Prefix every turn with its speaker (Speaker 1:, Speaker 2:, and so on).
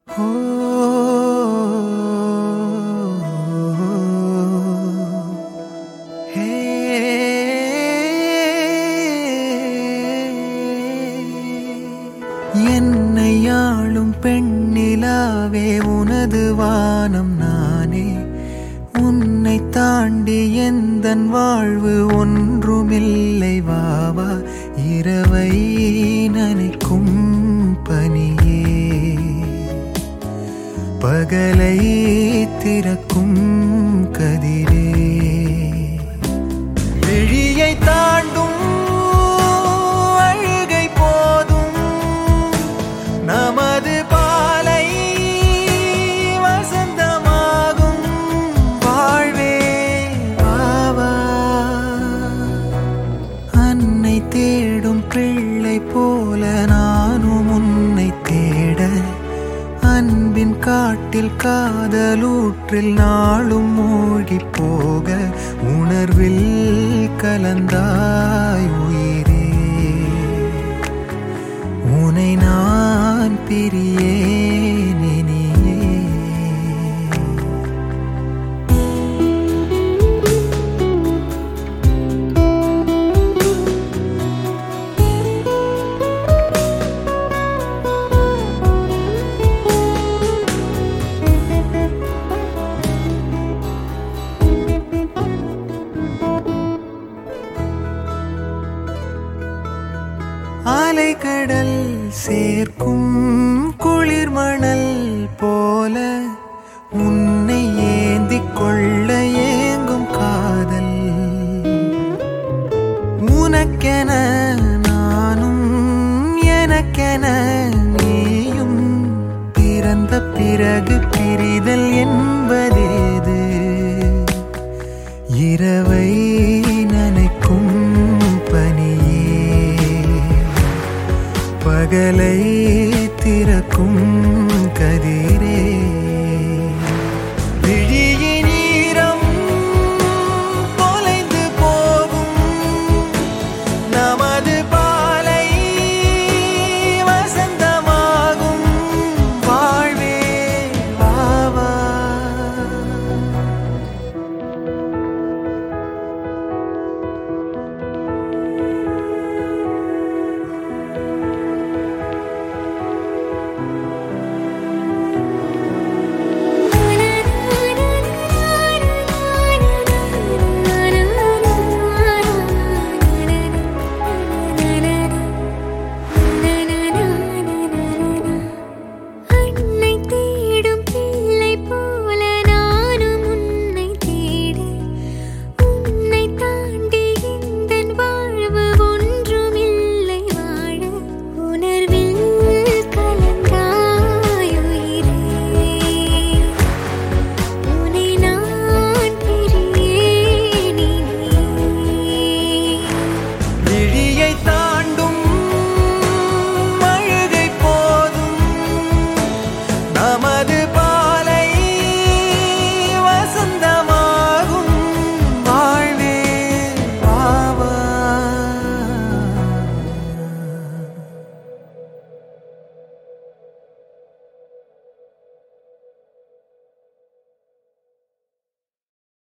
Speaker 1: என்னை ஆளும் பெண்ணிலாவே உனது வானம் நானே. உன்னை தாண்டி எந்தன் வாழ்வு ஒன்றுமில்லை. வாவா இரவை நனைக்கும் பனியே, பகலை திறக்கும் கதிரே. விழியை தாண்டும் அழுகை போதும் நமது பாலை வசந்தமாகும். வாழ்வே வாவா, அன்னை தேடும் பிள்ளை போல நானும் உன்னை தேட. அன்பின் காட்டில் காதலூற்றில் நாளும் மூழ்கி போக. உணர்வில் கலந்தாய் உயிரே, உனை நான் பிரியேன் இனியே. அலைக்கடல் சேர்க்கும் குளிர் மணல் போல உன்னை ஏந்திக் கொள்ள ஏங்கும் காதல். உனக்கென நானும் எனக்கென நீயும் பிறந்த பிறகு பிரிதல் என்பதேது? இரவை நனைக்கும் பனியே, பகலை திறக்கும்